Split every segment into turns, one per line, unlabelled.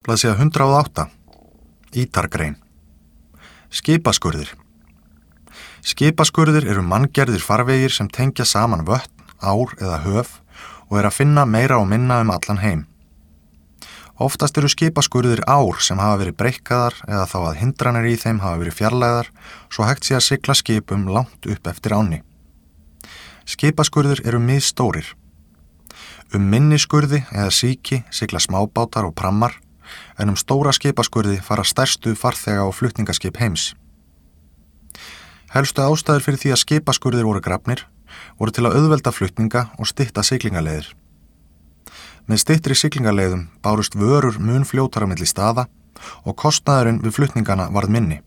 Blaðsíða 108. Ítargrein. Skipaskurðir. Skipaskurðir eru manngerðir farvegir sem tengja saman vötn, ár eða höf og að finna meira og minna allan heim. Oftast eru skipaskurðir ár sem hafa verið breikkaðar eða þá að hindranir í þeim hafa verið fjarlægðar svo hægt sé að sigla skipum langt upp eftir ánni. Skipaskurðir eru misstórir. Minni skurði eða síki sigla smábátar og prammar en stóra skipaskurði fara stærstu farþega og flutningaskip heims. Helstu ástæður fyrir því að skipaskurðir voru grafnir voru til að auðvelda flutninga og stytta siglingaleiðir. Með styttri siglingaleiðum bárust vörur mun fljótara milli staða og kostnaðurinn við flutningana varð minni.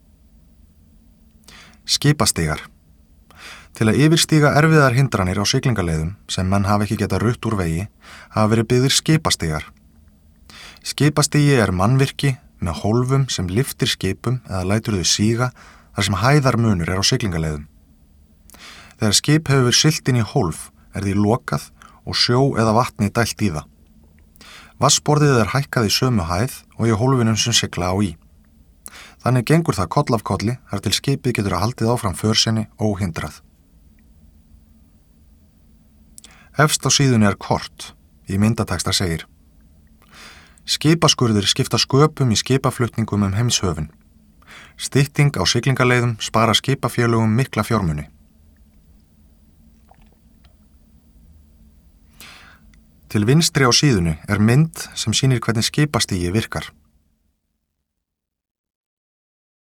Skipastigar. Til að yfirstíga erfiðar hindranir á siglingaleiðum sem menn hafa ekki getað rutt úr vegi hafa verið byggðir skipastigar. Skipastigi mannvirki með hólfum sem lyftir skipum eða lætur þau síga þar sem hæðarmunur á siglingaleiðum. Þegar skip hefur verið siglt inn í hólf því lokað og sjó eða vatni dælt í það. Vatnsborðið hækkað í sömu hæð og í hólfinum sem sigla á í. Þannig gengur það koll af kolli þar til skipið getur að haldið áfram för sinni óhindrað. Efst á síðunni kort. Í myndatexta segir: Skipaskurðir skipta sköpum í skipaflutningum heimshöfin. Stytting á siglingaleiðum spara skipafélögum mikla fjármuni. Til vinstri á síðunni mynd sem sýnir hvernig skipastigi virkar.